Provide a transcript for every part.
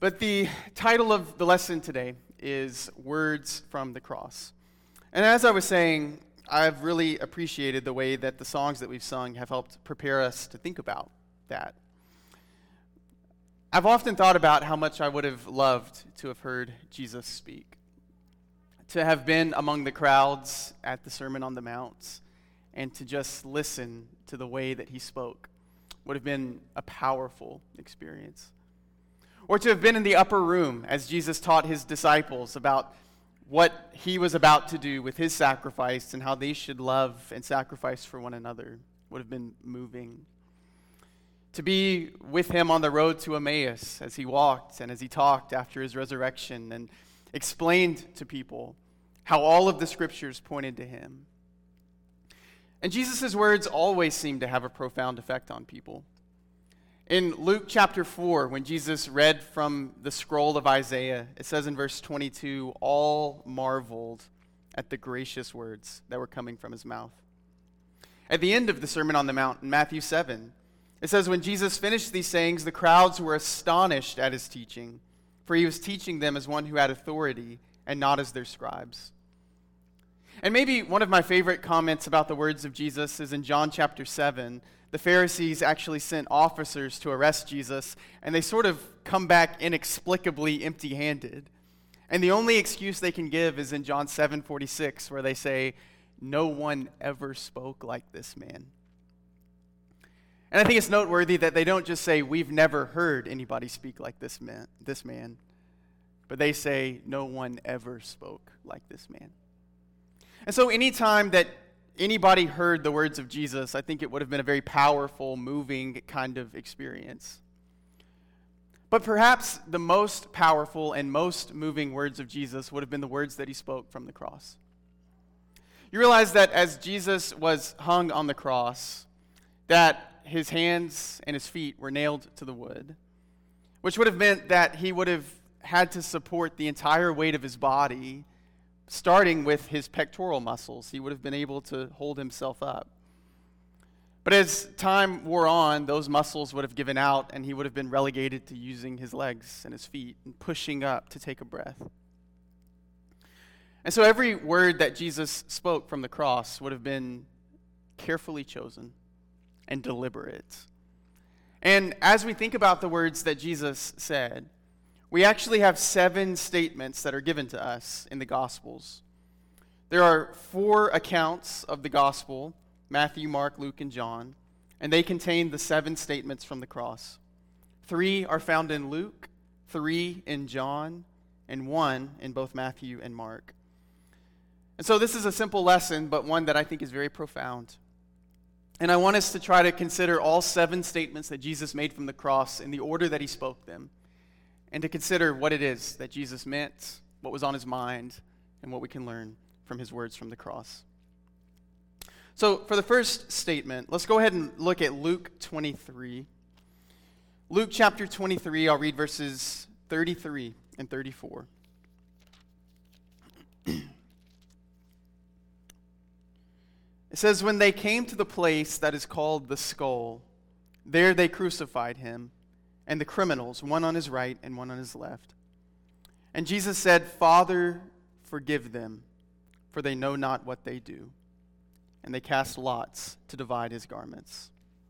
But the title of the lesson today is Words from the Cross. And as I was saying, I've really appreciated the way that the songs that we've sung have helped prepare us to think about that. I've often thought about how much I would have loved to have heard Jesus speak, to have been among the crowds at the Sermon on the Mount, and to just listen to the way that he spoke would have been a powerful experience. Or to have been in the upper room as Jesus taught his disciples about what he was about to do with his sacrifice and how they should love and sacrifice for one another would have been moving. To be with him on the road to Emmaus as he walked and as he talked after his resurrection and explained to people how all of the scriptures pointed to him. And Jesus' words always seem to have a profound effect on people. In Luke chapter 4, when Jesus read from the scroll of Isaiah, it says in verse 22, all marveled at the gracious words that were coming from his mouth. At the end of the Sermon on the Mount in Matthew 7, it says, when Jesus finished these sayings, the crowds were astonished at his teaching, for he was teaching them as one who had authority and not as their scribes. And maybe one of my favorite comments about the words of Jesus is in John chapter 7. The Pharisees actually sent officers to arrest Jesus, and they sort of come back inexplicably empty-handed. And the only excuse they can give is in John 7:46, where they say, no one ever spoke like this man. And I think it's noteworthy that they don't just say, we've never heard anybody speak like this man, but they say, no one ever spoke like this man. And so anytime that anybody heard the words of Jesus, I think it would have been a very powerful, moving kind of experience. But perhaps the most powerful and most moving words of Jesus would have been the words that he spoke from the cross. You realize that as Jesus was hung on the cross, that his hands and his feet were nailed to the wood, which would have meant that he would have had to support the entire weight of his body, starting with his pectoral muscles. He would have been able to hold himself up. But as time wore on, those muscles would have given out, and he would have been relegated to using his legs and his feet and pushing up to take a breath. And so every word that Jesus spoke from the cross would have been carefully chosen and deliberate. And as we think about the words that Jesus said, we actually have 7 statements that are given to us in the Gospels. There are 4 accounts of the Gospel, Matthew, Mark, Luke, and John, and they contain the 7 statements from the cross. 3 are found in Luke, 3 in John, and 1 in both Matthew and Mark. And so this is a simple lesson, but one that I think is very profound. And I want us to try to consider all 7 statements that Jesus made from the cross in the order that he spoke them, and to consider what it is that Jesus meant, what was on his mind, and what we can learn from his words from the cross. So for the first statement, let's go ahead and look at Luke 23. Luke chapter 23, I'll read verses 33 and 34. It says, when they came to the place that is called the Skull, there they crucified him, and the criminals, one on his right and one on his left. And Jesus said, Father, forgive them, for they know not what they do. And they cast lots to divide his garments.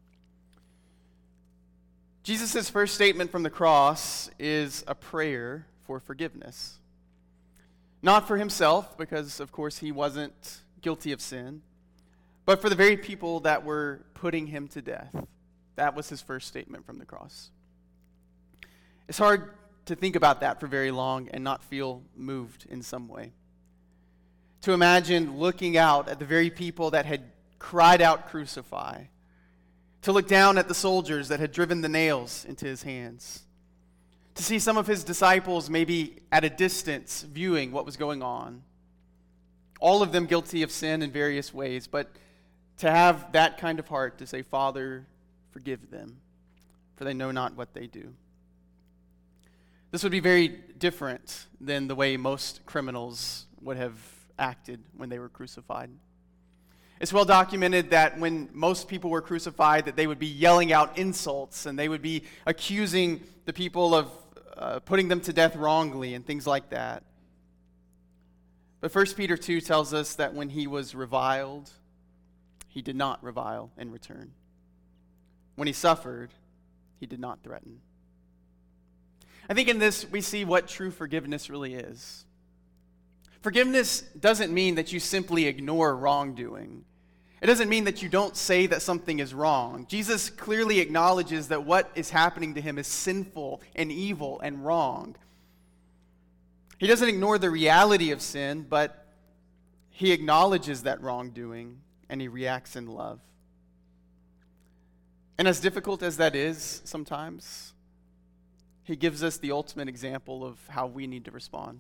Jesus' first statement from the cross is a prayer for forgiveness. Not for himself, because of course he wasn't guilty of sin, but for the very people that were putting him to death. That was his first statement from the cross. It's hard to think about that for very long and not feel moved in some way. To imagine looking out at the very people that had cried out, crucify. To look down at the soldiers that had driven the nails into his hands. To see some of his disciples maybe at a distance viewing what was going on. All of them guilty of sin in various ways, but to have that kind of heart to say, Father, forgive them, for they know not what they do. This would be very different than the way most criminals would have acted when they were crucified. It's well documented that when most people were crucified, that they would be yelling out insults, and they would be accusing the people of putting them to death wrongly and things like that. But 1 Peter 2 tells us that when he was reviled, he did not revile in return. When he suffered, he did not threaten. I think in this we see what true forgiveness really is. Forgiveness doesn't mean that you simply ignore wrongdoing. It doesn't mean that you don't say that something is wrong. Jesus clearly acknowledges that what is happening to him is sinful and evil and wrong. He doesn't ignore the reality of sin, but he acknowledges that wrongdoing and he reacts in love. And as difficult as that is sometimes, he gives us the ultimate example of how we need to respond.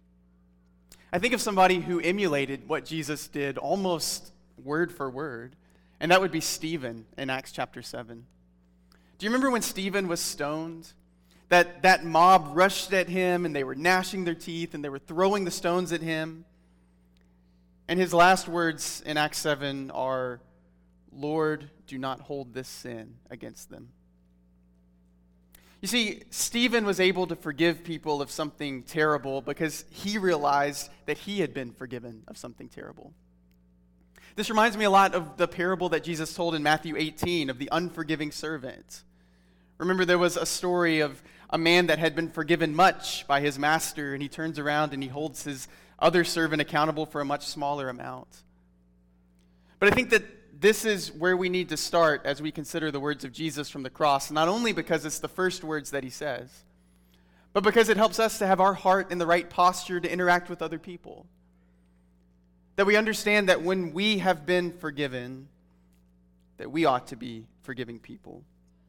I think of somebody who emulated what Jesus did almost word for word, and that would be Stephen in Acts chapter 7. Do you remember when Stephen was stoned? That mob rushed at him, and they were gnashing their teeth, and they were throwing the stones at him. And his last words in Acts 7 are, "Lord, do not hold this sin against them." You see, Stephen was able to forgive people of something terrible because he realized that he had been forgiven of something terrible. This reminds me a lot of the parable that Jesus told in Matthew 18 of the unforgiving servant. Remember, there was a story of a man that had been forgiven much by his master, and he turns around and he holds his other servant accountable for a much smaller amount. But I think that this is where we need to start as we consider the words of Jesus from the cross, not only because it's the first words that he says, but because it helps us to have our heart in the right posture to interact with other people. That we understand that when we have been forgiven, that we ought to be forgiving people.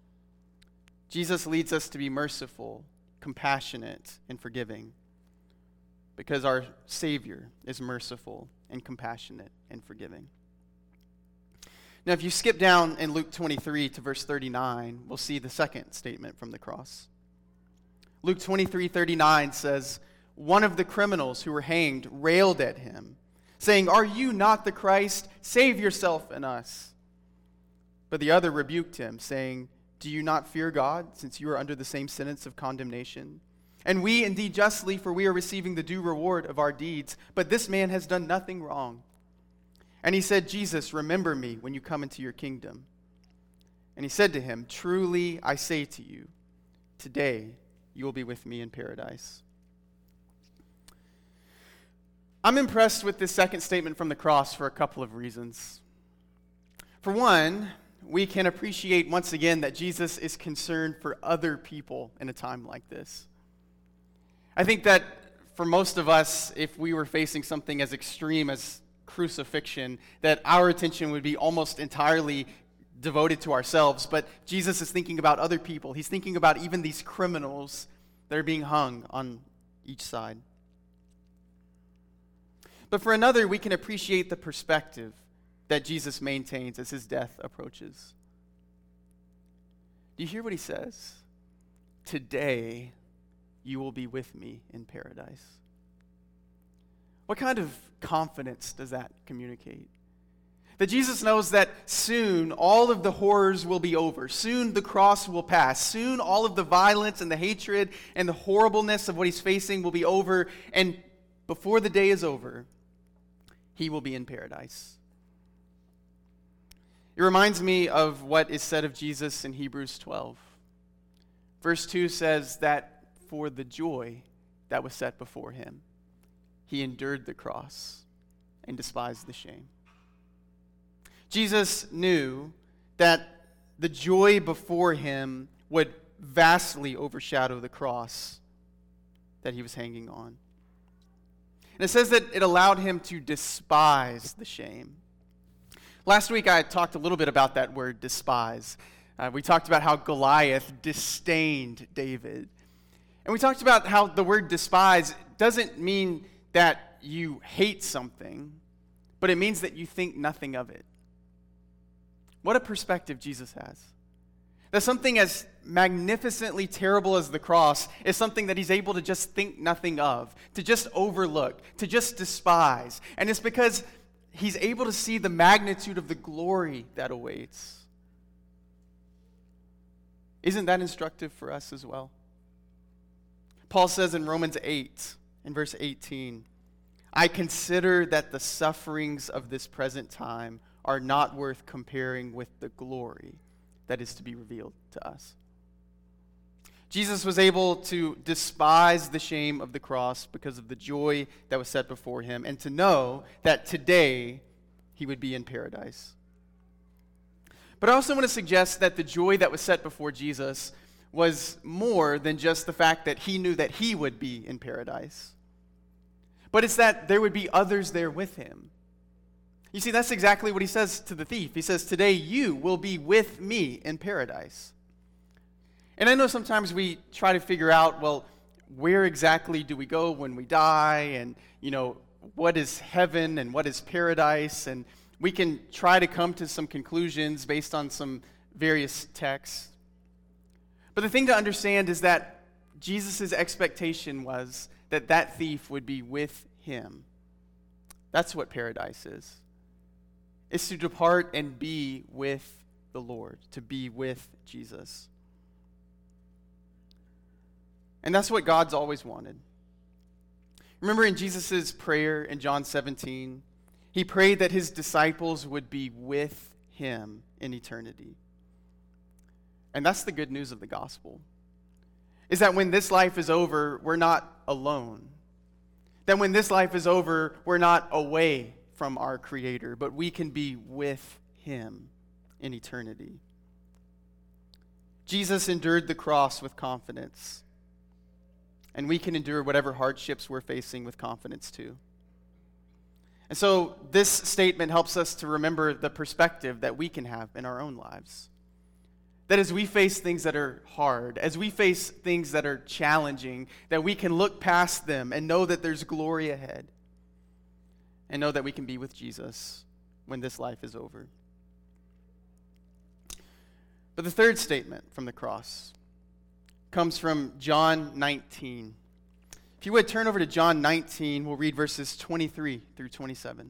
Jesus leads us to be merciful, compassionate, and forgiving because our Savior is merciful and compassionate and forgiving. Now, if you skip down in Luke 23 to verse 39, we'll see the second statement from the cross. Luke 23:39 says, "One of the criminals who were hanged railed at him, saying, 'Are you not the Christ? Save yourself and us.' But the other rebuked him, saying, 'Do you not fear God, since you are under the same sentence of condemnation? And we indeed justly, for we are receiving the due reward of our deeds, but this man has done nothing wrong.' And he said, 'Jesus, remember me when you come into your kingdom.' And he said to him, 'Truly I say to you, today you will be with me in paradise.'" I'm impressed with this second statement from the cross for a couple of reasons. For one, we can appreciate once again that Jesus is concerned for other people in a time like this. I think that for most of us, if we were facing something as extreme as crucifixion, that our attention would be almost entirely devoted to ourselves. But Jesus is thinking about other people. He's thinking about even these criminals that are being hung on each side. But for another, we can appreciate the perspective that Jesus maintains as his death approaches. Do you hear what he says? "Today you will be with me in paradise." What kind of confidence does that communicate? That Jesus knows that soon all of the horrors will be over. Soon the cross will pass. Soon all of the violence and the hatred and the horribleness of what he's facing will be over. And before the day is over, he will be in paradise. It reminds me of what is said of Jesus in Hebrews 12. Verse 2 says that for the joy that was set before him, he endured the cross and despised the shame. Jesus knew that the joy before him would vastly overshadow the cross that he was hanging on. And it says that it allowed him to despise the shame. Last week I talked a little bit about that word despise. We talked about how Goliath disdained David. And we talked about how the word despise doesn't mean that you hate something, but it means that you think nothing of it. What a perspective Jesus has. That something as magnificently terrible as the cross is something that he's able to just think nothing of, to just overlook, to just despise. And it's because he's able to see the magnitude of the glory that awaits. Isn't that instructive for us as well? Paul says in Romans 8, in verse 18, I consider that the sufferings of this present time are not worth comparing with the glory that is to be revealed to us. Jesus was able to despise the shame of the cross because of the joy that was set before him, and to know that today he would be in paradise. But I also want to suggest that the joy that was set before Jesus was more than just the fact that he knew that he would be in paradise. But it's that there would be others there with him. You see, that's exactly what he says to the thief. He says, today you will be with me in paradise. And I know sometimes we try to figure out, well, where exactly do we go when we die? And, what is heaven and what is paradise? And we can try to come to some conclusions based on some various texts. But the thing to understand is that Jesus' expectation was that that thief would be with him. That's what paradise is. It's to depart and be with the Lord, to be with Jesus. And that's what God's always wanted. Remember in Jesus' prayer in John 17, he prayed that his disciples would be with him in eternity. And that's the good news of the gospel, is that when this life is over, we're not alone. That when this life is over, we're not away from our Creator, but we can be with him in eternity. Jesus endured the cross with confidence. And we can endure whatever hardships we're facing with confidence too. And so this statement helps us to remember the perspective that we can have in our own lives. That as we face things that are hard, as we face things that are challenging, that we can look past them and know that there's glory ahead. And know that we can be with Jesus when this life is over. But the third statement from the cross comes from John 19. If you would turn over to John 19, we'll read verses 23 through 27.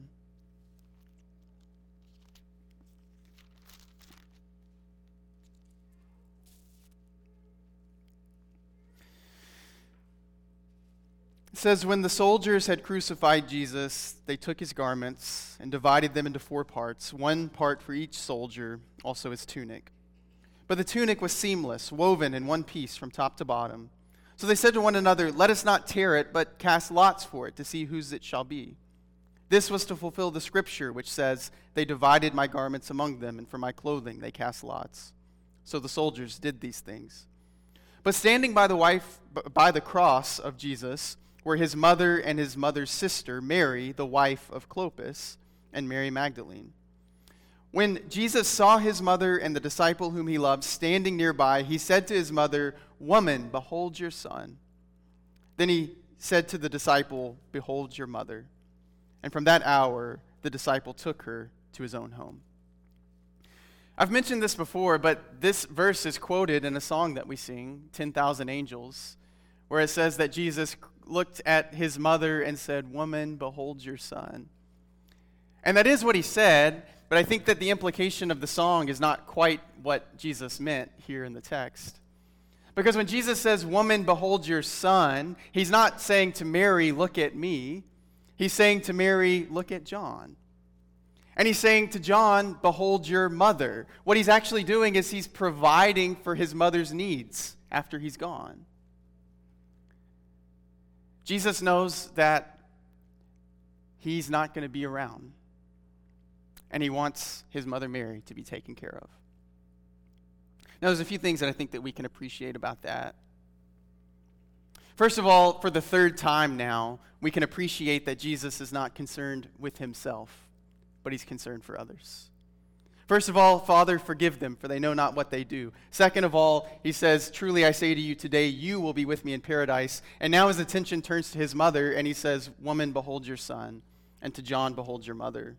It says, when the soldiers had crucified Jesus, they took his garments and divided them into 4 parts, 1 part for each soldier, also his tunic. But the tunic was seamless, woven in one piece from top to bottom. So they said to one another, let us not tear it, but cast lots for it to see whose it shall be. This was to fulfill the scripture which says, they divided my garments among them, and for my clothing they cast lots. So the soldiers did these things. But standing by the cross of Jesus were his mother and his mother's sister, Mary, the wife of Clopas, and Mary Magdalene. When Jesus saw his mother and the disciple whom he loved standing nearby, he said to his mother, woman, behold your son. Then he said to the disciple, behold your mother. And from that hour, the disciple took her to his own home. I've mentioned this before, but this verse is quoted in a song that we sing, 10,000 Angels, where it says that Jesus looked at his mother and said, woman, behold your son. And that is what he said, but I think that the implication of the song is not quite what Jesus meant here in the text. Because when Jesus says, woman, behold your son, he's not saying to Mary, look at me. He's saying to Mary, look at John. And he's saying to John, behold your mother. What he's actually doing is he's providing for his mother's needs after he's gone. Jesus knows that he's not going to be around. And he wants his mother Mary to be taken care of. Now, there's a few things that I think that we can appreciate about that. First of all, for the third time now, we can appreciate that Jesus is not concerned with himself, but he's concerned for others. First of all, Father, forgive them, for they know not what they do. Second of all, he says, truly I say to you today, you will be with me in paradise. And now his attention turns to his mother, and he says, woman, behold your son. And to John, behold your mother.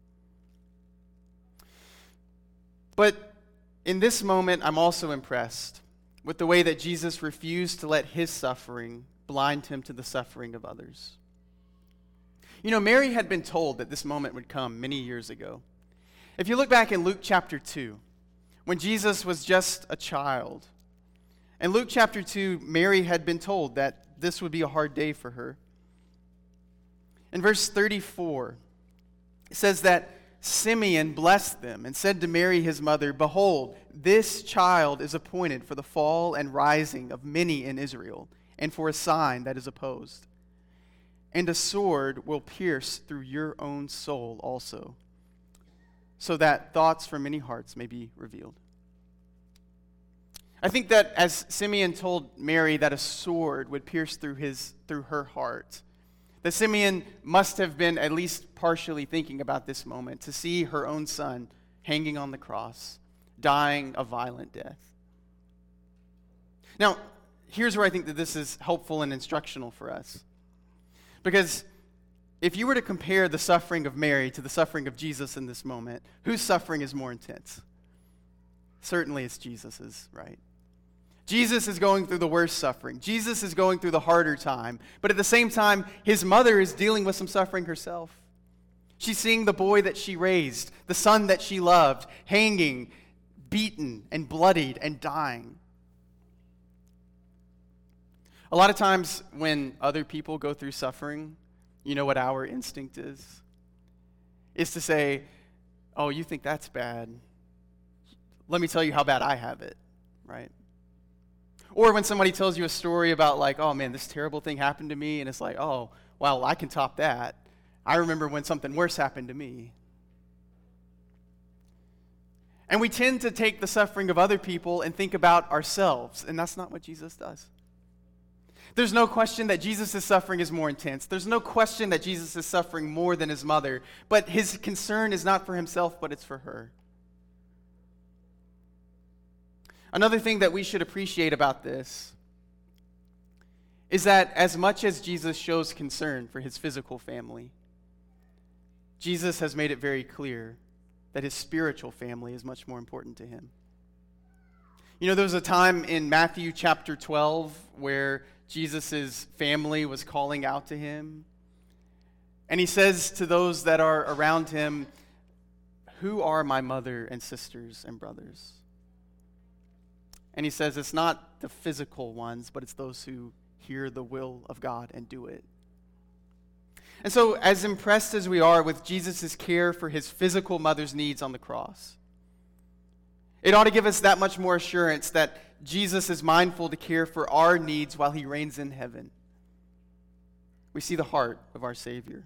But in this moment, I'm also impressed with the way that Jesus refused to let his suffering blind him to the suffering of others. You know, Mary had been told that this moment would come many years ago. If you look back in Luke chapter 2, when Jesus was just a child, in Luke chapter 2, Mary had been told that this would be a hard day for her. In verse 34, it says that Simeon blessed them and said to Mary his mother, "Behold, this child is appointed for the fall and rising of many in Israel, and for a sign that is opposed. And a sword will pierce through your own soul also, so that thoughts from many hearts may be revealed." I think that as Simeon told Mary that a sword would pierce through her heart, that Simeon must have been at least partially thinking about this moment, to see her own son hanging on the cross, dying a violent death. Now, here's where I think that this is helpful and instructional for us. Because if you were to compare the suffering of Mary to the suffering of Jesus in this moment, whose suffering is more intense? Certainly it's Jesus's, right? Jesus is going through the worst suffering. Jesus is going through the harder time. But at the same time, his mother is dealing with some suffering herself. She's seeing the boy that she raised, the son that she loved, hanging, beaten, and bloodied, and dying. A lot of times when other people go through suffering, you know what our instinct is? Is to say, "Oh, you think that's bad? Let me tell you how bad I have it," right? Or when somebody tells you a story about like, "Oh man, this terrible thing happened to me," and it's like, "Oh, well, I can top that. I remember when something worse happened to me." And we tend to take the suffering of other people and think about ourselves, and that's not what Jesus does. There's no question that Jesus' suffering is more intense. There's no question that Jesus is suffering more than his mother, but his concern is not for himself, but it's for her. Another thing that we should appreciate about this is that as much as Jesus shows concern for his physical family, Jesus has made it very clear that his spiritual family is much more important to him. You know, there was a time in Matthew chapter 12 where Jesus' family was calling out to him. And he says to those that are around him, "Who are my mother and sisters and brothers?" And he says it's not the physical ones, but it's those who hear the will of God and do it. And so as impressed as we are with Jesus' care for his physical mother's needs on the cross, it ought to give us that much more assurance that Jesus is mindful to care for our needs while he reigns in heaven. We see the heart of our Savior.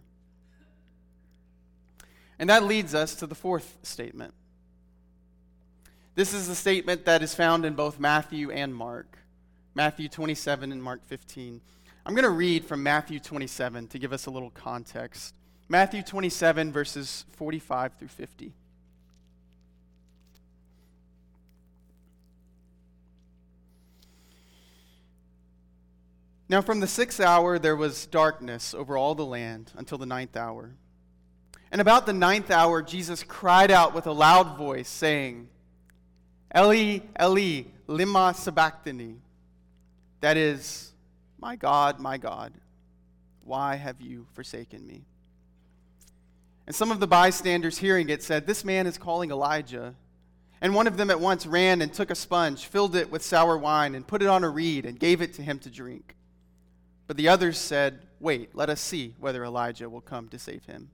And that leads us to the fourth statement. This is the statement that is found in both Matthew and Mark, Matthew 27 and Mark 15. I'm going to read from Matthew 27 to give us a little context. Matthew 27, verses 45 through 50. Now from the 6th hour there was darkness over all the land until the 9th hour. And about the 9th hour Jesus cried out with a loud voice, saying, "Eli, Eli, lima sabachthani." That is, my God, why have you forsaken me?" And some of the bystanders hearing it said, "This man is calling Elijah." And one of them at once ran and took a sponge, filled it with sour wine, and put it on a reed, and gave it to him to drink. But the others said, "Wait, let us see whether Elijah will come to save him."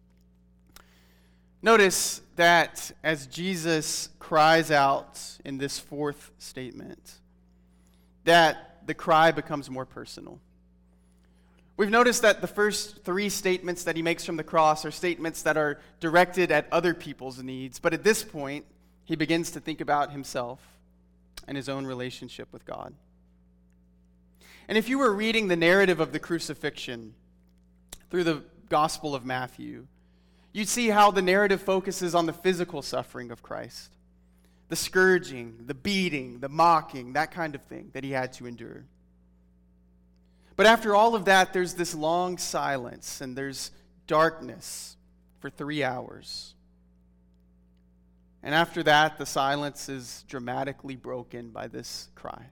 Notice that as Jesus cries out in this fourth statement, that the cry becomes more personal. We've noticed that the first three statements that he makes from the cross are statements that are directed at other people's needs, but at this point, he begins to think about himself and his own relationship with God. And if you were reading the narrative of the crucifixion through the Gospel of Matthew, you'd see how the narrative focuses on the physical suffering of Christ, the scourging, the beating, the mocking, that kind of thing that he had to endure. But after all of that, there's this long silence and there's darkness for 3 hours. And after that, the silence is dramatically broken by this cry.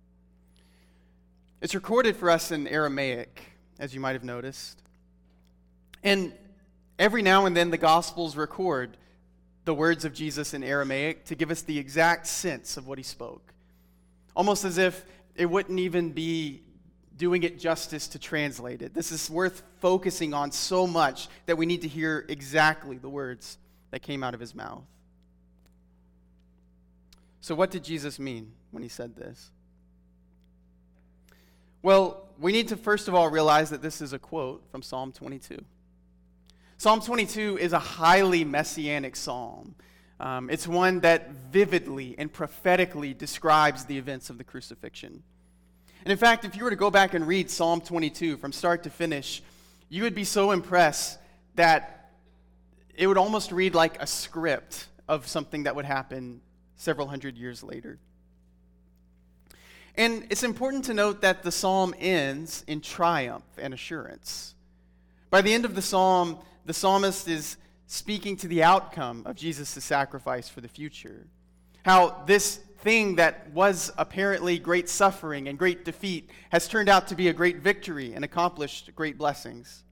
It's recorded for us in Aramaic, as you might have noticed. And every now and then the Gospels record the words of Jesus in Aramaic to give us the exact sense of what he spoke. Almost as if it wouldn't even be doing it justice to translate it. This is worth focusing on so much that we need to hear exactly the words that came out of his mouth. So what did Jesus mean when he said this? Well, we need to first of all realize that this is a quote from Psalm 22. Psalm 22 is a highly messianic psalm. It's one that vividly and prophetically describes the events of the crucifixion. And in fact, if you were to go back and read Psalm 22 from start to finish, you would be so impressed that it would almost read like a script of something that would happen several hundred years later. And it's important to note that the psalm ends in triumph and assurance. By the end of the psalm, the psalmist is speaking to the outcome of Jesus' sacrifice for the future. How this thing that was apparently great suffering and great defeat has turned out to be a great victory and accomplished great blessings.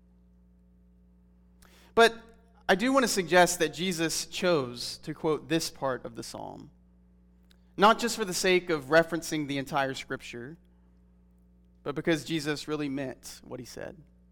But I do want to suggest that Jesus chose to quote this part of the psalm, not just for the sake of referencing the entire scripture, but because Jesus really meant what he said.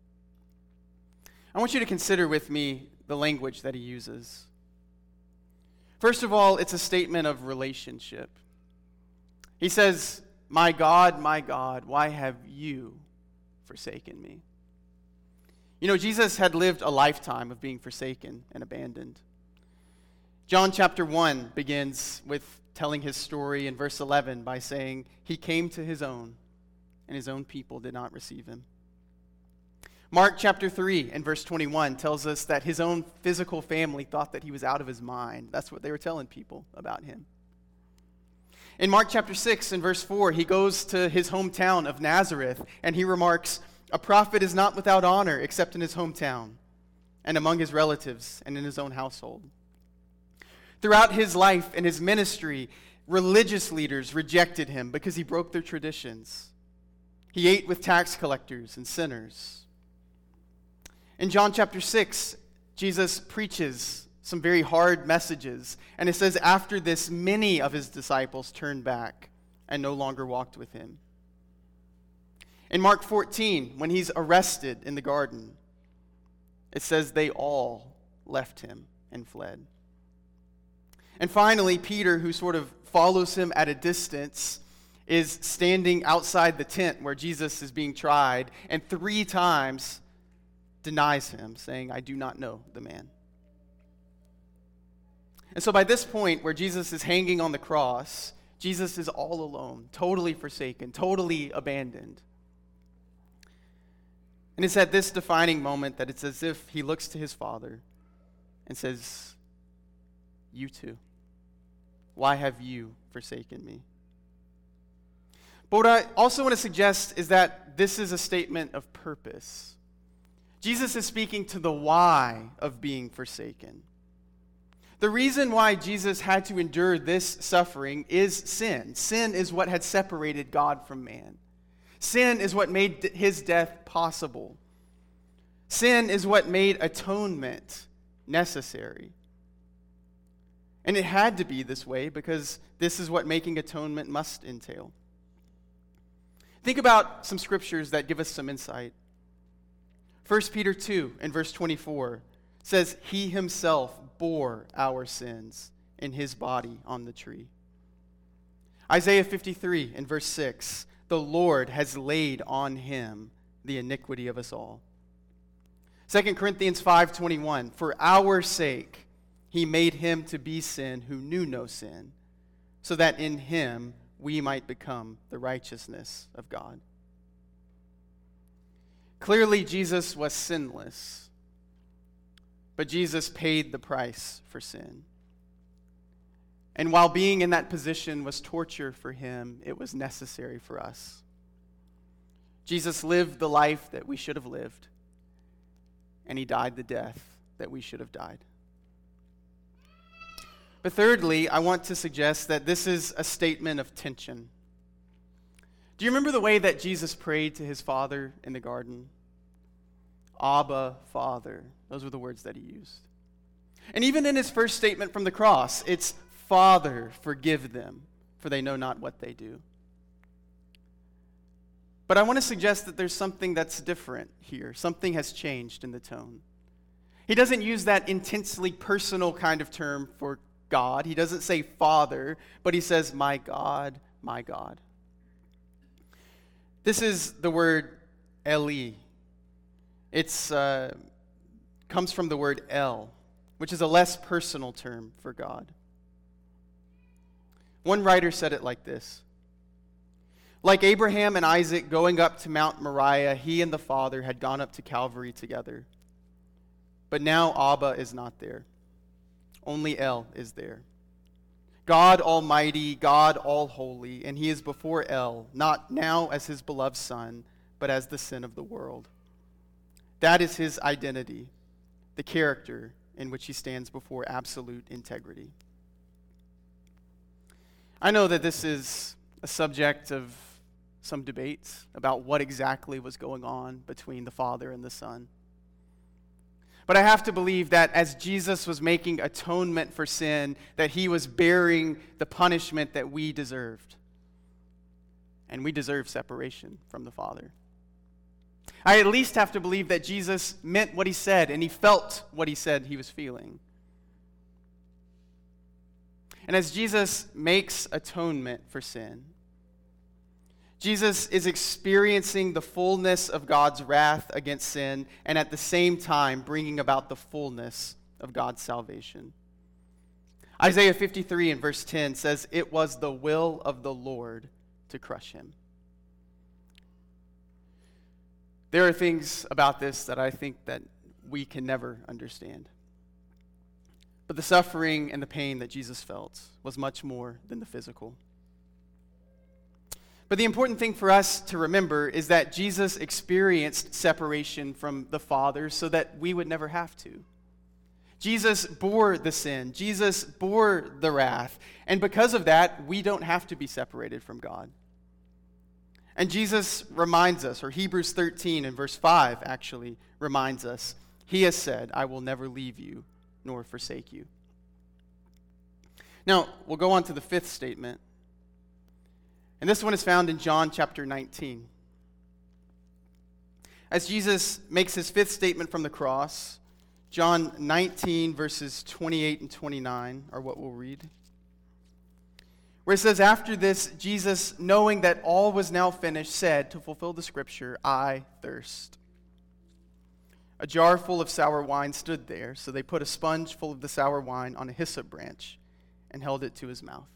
I want you to consider with me the language that he uses. First of all, it's a statement of relationship. He says, my God, why have you forsaken me?" You know, Jesus had lived a lifetime of being forsaken and abandoned. John chapter 1 begins with telling his story in verse 11 by saying, "He came to his own, and his own people did not receive him." Mark chapter 3 and verse 21 tells us that his own physical family thought that he was out of his mind. That's what they were telling people about him. In Mark chapter 6 and verse 4, he goes to his hometown of Nazareth, and he remarks, "A prophet is not without honor except in his hometown, and among his relatives, and in his own household." Throughout his life and his ministry, religious leaders rejected him because he broke their traditions. He ate with tax collectors and sinners. In John chapter 6, Jesus preaches some very hard messages, and it says, after this, many of his disciples turned back and no longer walked with him. In Mark 14, when he's arrested in the garden, it says they all left him and fled. And finally, Peter, who sort of follows him at a distance, is standing outside the tent where Jesus is being tried, and 3 times denies him, saying, "I do not know the man." And so by this point, where Jesus is hanging on the cross, Jesus is all alone, totally forsaken, totally abandoned. And it's at this defining moment that it's as if he looks to his Father and says, "You too. Why have you forsaken me?" But what I also want to suggest is that this is a statement of purpose. Jesus is speaking to the why of being forsaken. The reason why Jesus had to endure this suffering is sin. Sin is what had separated God from man. Sin is what made his death possible. Sin is what made atonement necessary. And it had to be this way because this is what making atonement must entail. Think about some scriptures that give us some insight. 1 Peter 2 and verse 24 says, "He himself bore our sins in his body on the tree." Isaiah 53 and verse 6, "The Lord has laid on him the iniquity of us all." 2 Corinthians 5:21, "For our sake he made him to be sin who knew no sin, so that in him we might become the righteousness of God." Clearly, Jesus was sinless, but Jesus paid the price for sin. And while being in that position was torture for him, it was necessary for us. Jesus lived the life that we should have lived, and he died the death that we should have died. But thirdly, I want to suggest that this is a statement of tension. Do you remember the way that Jesus prayed to his Father in the garden? Abba, Father. Those were the words that he used. And even in his first statement from the cross, it's, "Father, forgive them, for they know not what they do." But I want to suggest that there's something that's different here. Something has changed in the tone. He doesn't use that intensely personal kind of term for God. He doesn't say Father, but he says, my God, my God. This is the word Eli. It's comes from the word El, which is a less personal term for God. One writer said it like this: like Abraham and Isaac going up to Mount Moriah, he and the Father had gone up to Calvary together. But now Abba is not there. Only El is there. God Almighty, God All-Holy, and he is before El, not now as his beloved Son, but as the sin of the world. That is his identity, the character in which he stands before absolute integrity. I know that this is a subject of some debates about what exactly was going on between the Father and the Son. But I have to believe that as Jesus was making atonement for sin, that he was bearing the punishment that we deserved. And we deserve separation from the Father. I at least have to believe that Jesus meant what he said, and he felt what he said he was feeling. And as Jesus makes atonement for sin, Jesus is experiencing the fullness of God's wrath against sin, and at the same time bringing about the fullness of God's salvation. Isaiah 53 in verse 10 says, "It was the will of the Lord to crush him." There are things about this that I think that we can never understand. But the suffering and the pain that Jesus felt was much more than the physical. But the important thing for us to remember is that Jesus experienced separation from the Father so that we would never have to. Jesus bore the sin. Jesus bore the wrath. And because of that, we don't have to be separated from God. And Jesus reminds us, or Hebrews 13 in verse 5 actually reminds us, he has said, "I will never leave you nor forsake you." Now, we'll go on to the fifth statement. And this one is found in John chapter 19. As Jesus makes his fifth statement from the cross, John 19 verses 28 and 29 are what we'll read. Where it says, "After this, Jesus, knowing that all was now finished, said," to fulfill the scripture, "I thirst." A jar full of sour wine stood there, so they put a sponge full of the sour wine on a hyssop branch and held it to his mouth.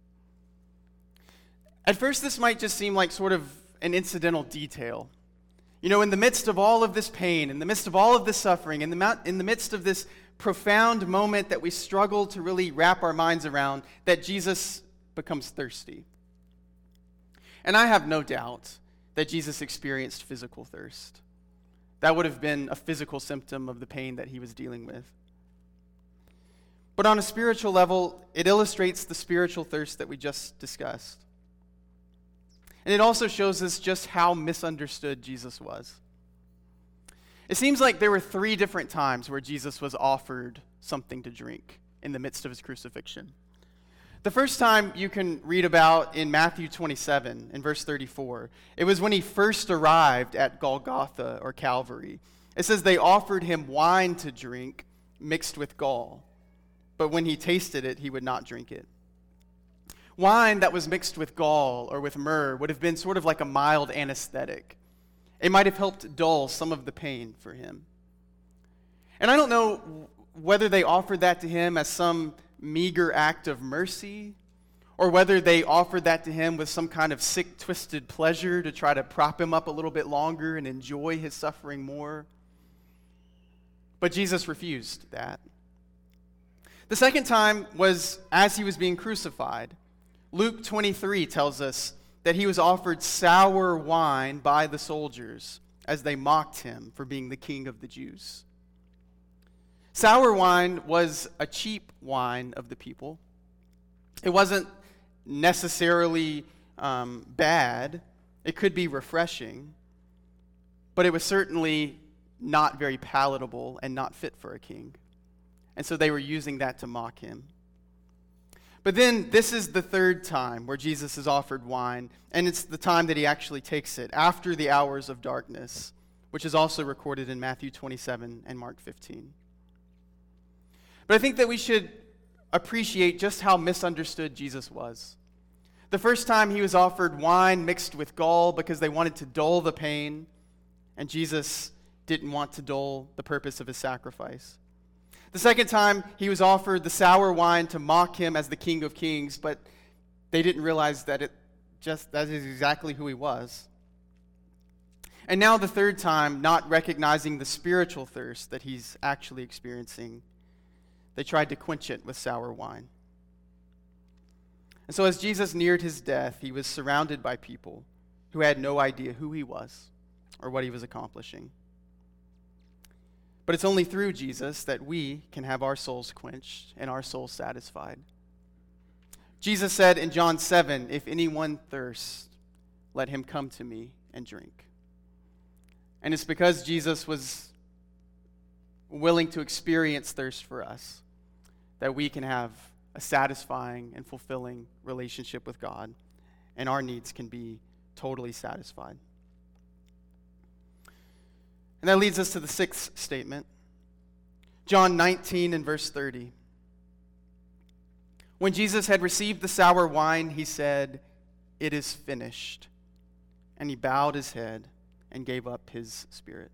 At first, this might just seem like sort of an incidental detail. You know, in the midst of all of this pain, in the midst of all of this suffering, in the midst of this profound moment that we struggle to really wrap our minds around, that Jesus becomes thirsty. And I have no doubt that Jesus experienced physical thirst. That would have been a physical symptom of the pain that he was dealing with. But on a spiritual level, it illustrates the spiritual thirst that we just discussed. And it also shows us just how misunderstood Jesus was. It seems like there were 3 different times where Jesus was offered something to drink in the midst of his crucifixion. The first time you can read about in Matthew 27, in verse 34. It was when he first arrived at Golgotha or Calvary. It says they offered him wine to drink mixed with gall, but when he tasted it, he would not drink it. Wine that was mixed with gall or with myrrh would have been sort of like a mild anesthetic. It might have helped dull some of the pain for him. And I don't know whether they offered that to him as some meager act of mercy, or whether they offered that to him with some kind of sick, twisted pleasure to try to prop him up a little bit longer and enjoy his suffering more. But Jesus refused that. The second time was as he was being crucified. Luke 23 tells us that he was offered sour wine by the soldiers as they mocked him for being the king of the Jews. Sour wine was a cheap wine of the people. It wasn't necessarily bad. It could be refreshing, but it was certainly not very palatable and not fit for a king. And so they were using that to mock him. But then this is the third time where Jesus is offered wine, and it's the time that he actually takes it, after the hours of darkness, which is also recorded in Matthew 27 and Mark 15. But I think that we should appreciate just how misunderstood Jesus was. The first time he was offered wine mixed with gall because they wanted to dull the pain, and Jesus didn't want to dull the purpose of his sacrifice. The second time, he was offered the sour wine to mock him as the King of Kings, but they didn't realize that that is exactly who he was. And now the third time, not recognizing the spiritual thirst that he's actually experiencing, they tried to quench it with sour wine. And so as Jesus neared his death, he was surrounded by people who had no idea who he was or what he was accomplishing. But it's only through Jesus that we can have our souls quenched and our souls satisfied. Jesus said in John 7, "If anyone thirsts, let him come to me and drink." And it's because Jesus was willing to experience thirst for us that we can have a satisfying and fulfilling relationship with God, and our needs can be totally satisfied. And that leads us to the sixth statement. John 19 and verse 30. When Jesus had received the sour wine, he said, "It is finished." And he bowed his head and gave up his spirit.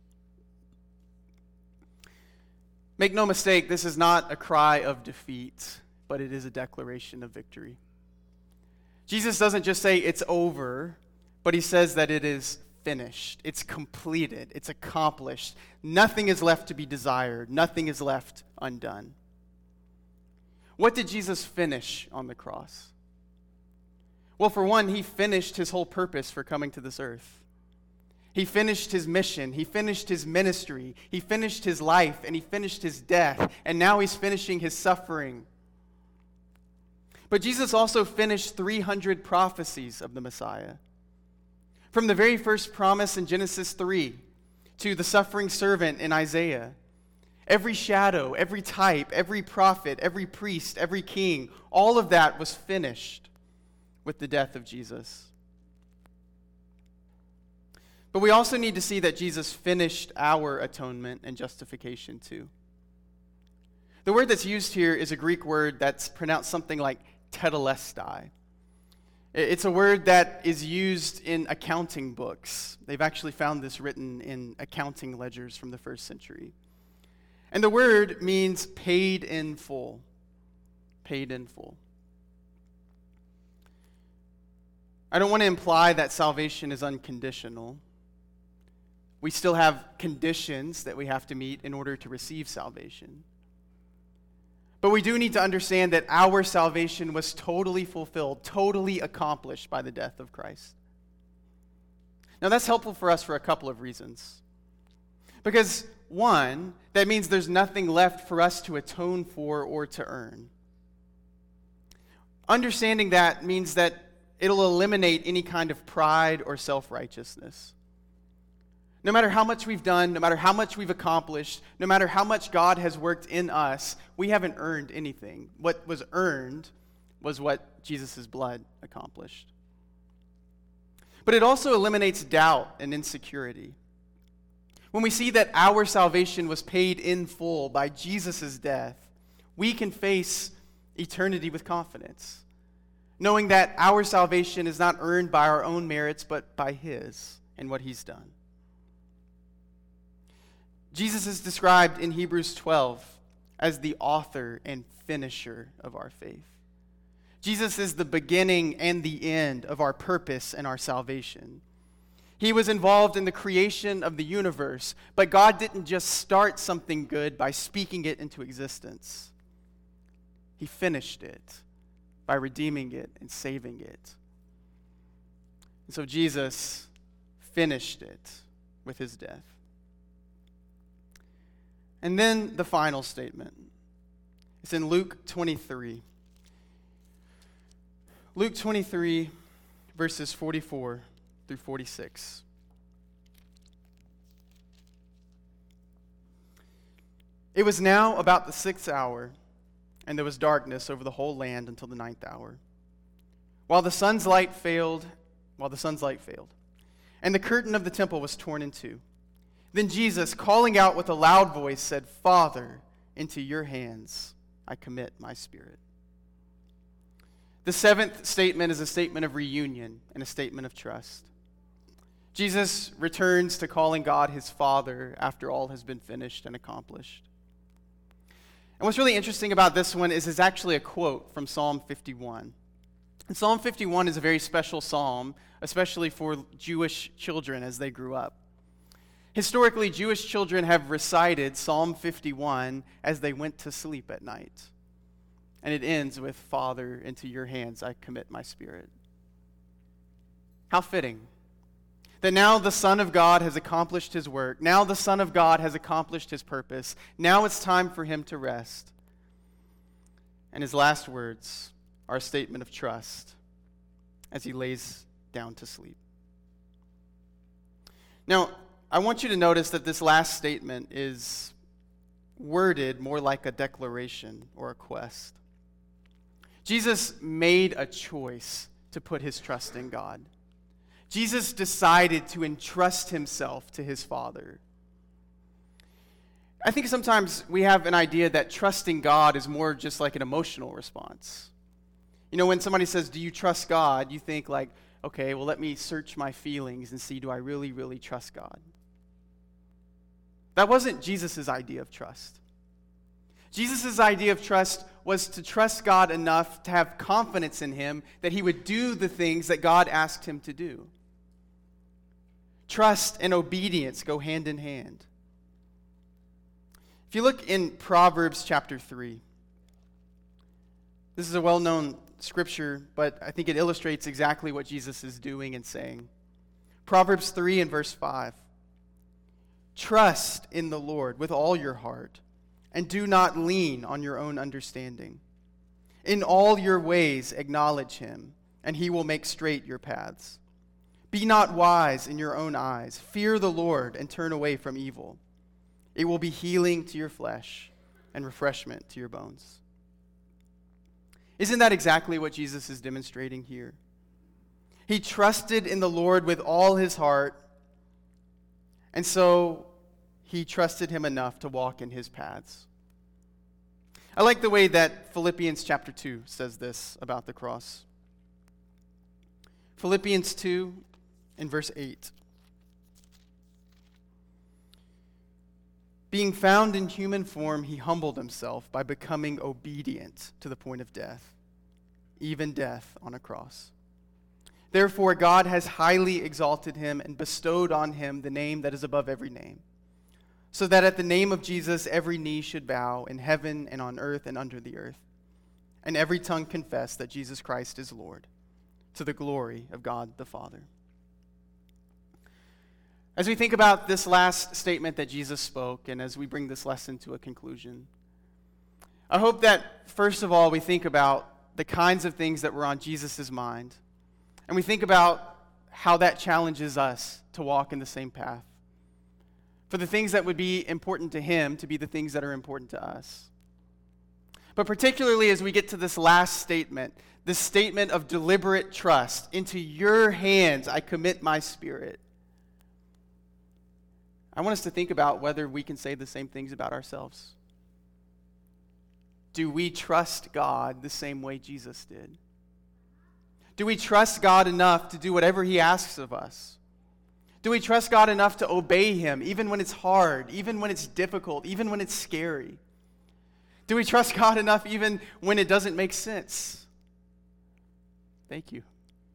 Make no mistake, this is not a cry of defeat, but it is a declaration of victory. Jesus doesn't just say it's over, but he says that it is finished. It's completed. It's accomplished. Nothing is left to be desired. Nothing is left undone. What did Jesus finish on the cross? Well, for one, he finished his whole purpose for coming to this earth. He finished his mission. He finished his ministry. He finished his life, and he finished his death. And now he's finishing his suffering. But Jesus also finished 300 prophecies of the Messiah. From the very first promise in Genesis 3 to the suffering servant in Isaiah, every shadow, every type, every prophet, every priest, every king, all of that was finished with the death of Jesus. But we also need to see that Jesus finished our atonement and justification too. The word that's used here is a Greek word that's pronounced something like tetelestai. It's a word that is used in accounting books. They've actually found this written in accounting ledgers from the first century. And the word means paid in full. Paid in full. I don't want to imply that salvation is unconditional. We still have conditions that we have to meet in order to receive salvation. But we do need to understand that our salvation was totally fulfilled, totally accomplished by the death of Christ. Now that's helpful for us for a couple of reasons. Because one, that means there's nothing left for us to atone for or to earn. Understanding that means that it'll eliminate any kind of pride or self-righteousness. No matter how much we've done, no matter how much we've accomplished, no matter how much God has worked in us, we haven't earned anything. What was earned was what Jesus' blood accomplished. But it also eliminates doubt and insecurity. When we see that our salvation was paid in full by Jesus' death, we can face eternity with confidence, knowing that our salvation is not earned by our own merits, but by his and what he's done. Jesus is described in Hebrews 12 as the author and finisher of our faith. Jesus is the beginning and the end of our purpose and our salvation. He was involved in the creation of the universe, but God didn't just start something good by speaking it into existence. He finished it by redeeming it and saving it. And so Jesus finished it with his death. And then the final statement. It's in Luke 23. Luke 23, verses 44 through 46. It was now about the 6th hour, and there was darkness over the whole land until the ninth hour, while the sun's light failed, and the curtain of the temple was torn in two. Then Jesus, calling out with a loud voice, said, "Father, into your hands I commit my spirit." The seventh statement is a statement of reunion and a statement of trust. Jesus returns to calling God his Father after all has been finished and accomplished. And what's really interesting about this one is it's actually a quote from Psalm 51. And Psalm 51 is a very special psalm, especially for Jewish children as they grew up. Historically, Jewish children have recited Psalm 51 as they went to sleep at night. And it ends with, "Father, into your hands I commit my spirit." How fitting that now the Son of God has accomplished his work. Now the Son of God has accomplished his purpose. Now it's time for him to rest. And his last words are a statement of trust as he lays down to sleep. Now, I want you to notice that this last statement is worded more like a declaration or a quest. Jesus made a choice to put his trust in God. Jesus decided to entrust himself to his Father. I think sometimes we have an idea that trusting God is more just like an emotional response. You know, when somebody says, "Do you trust God?" you think like, okay, well, let me search my feelings and see, do I really, really trust God? That wasn't Jesus' idea of trust. Jesus' idea of trust was to trust God enough to have confidence in him that he would do the things that God asked him to do. Trust and obedience go hand in hand. If you look in Proverbs chapter 3, this is a well-known scripture, but I think it illustrates exactly what Jesus is doing and saying. Proverbs 3 and verse 5. "Trust in the Lord with all your heart, and do not lean on your own understanding. In all your ways acknowledge him, and he will make straight your paths. Be not wise in your own eyes. Fear the Lord and turn away from evil. It will be healing to your flesh and refreshment to your bones." Isn't that exactly what Jesus is demonstrating here? He trusted in the Lord with all his heart, and so he trusted him enough to walk in his paths. I like the way that Philippians chapter 2 says this about the cross. Philippians 2 in verse 8. "Being found in human form, he humbled himself by becoming obedient to the point of death, even death on a cross. Therefore God has highly exalted him and bestowed on him the name that is above every name, so that at the name of Jesus every knee should bow in heaven and on earth and under the earth, and every tongue confess that Jesus Christ is Lord, to the glory of God the Father." As we think about this last statement that Jesus spoke, and as we bring this lesson to a conclusion, I hope that, first of all, we think about the kinds of things that were on Jesus' mind, and we think about how that challenges us to walk in the same path, for the things that would be important to him to be the things that are important to us. But particularly as we get to this last statement, this statement of deliberate trust, "Into your hands I commit my spirit," I want us to think about whether we can say the same things about ourselves. Do we trust God the same way Jesus did? Do we trust God enough to do whatever he asks of us? Do we trust God enough to obey him even when it's hard, even when it's difficult, even when it's scary? Do we trust God enough even when it doesn't make sense? Thank you.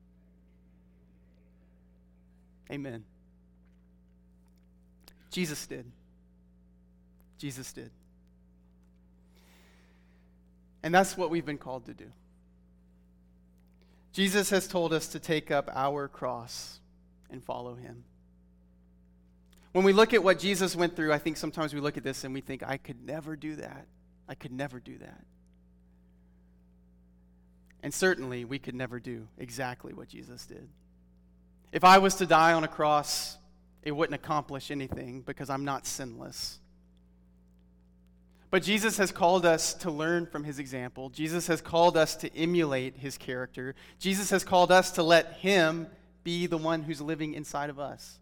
Amen. Jesus did. Jesus did. And that's what we've been called to do. Jesus has told us to take up our cross and follow him. When we look at what Jesus went through, I think sometimes we look at this and we think, I could never do that. I could never do that. And certainly we could never do exactly what Jesus did. If I was to die on a cross, it wouldn't accomplish anything because I'm not sinless. But Jesus has called us to learn from his example. Jesus has called us to emulate his character. Jesus has called us to let him be the one who's living inside of us.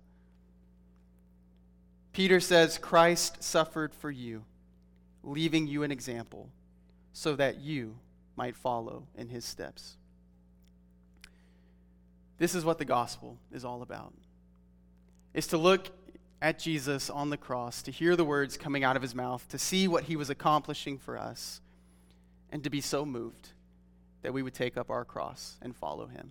Peter says, Christ suffered for you, leaving you an example, so that you might follow in his steps. This is what the gospel is all about. It's to look at Jesus on the cross, to hear the words coming out of his mouth, to see what he was accomplishing for us, and to be so moved that we would take up our cross and follow him.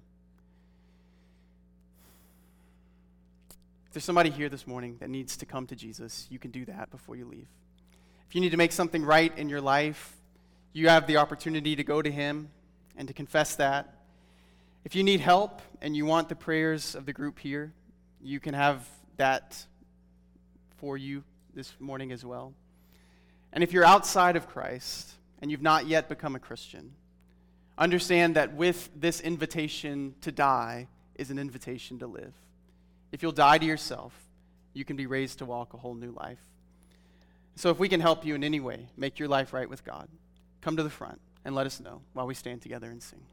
If there's somebody here this morning that needs to come to Jesus, you can do that before you leave. If you need to make something right in your life, you have the opportunity to go to him and to confess that. If you need help and you want the prayers of the group here, you can have that for you this morning as well. And if you're outside of Christ and you've not yet become a Christian, understand that with this invitation to die is an invitation to live. If you'll die to yourself, you can be raised to walk a whole new life. So if we can help you in any way make your life right with God, come to the front and let us know while we stand together and sing.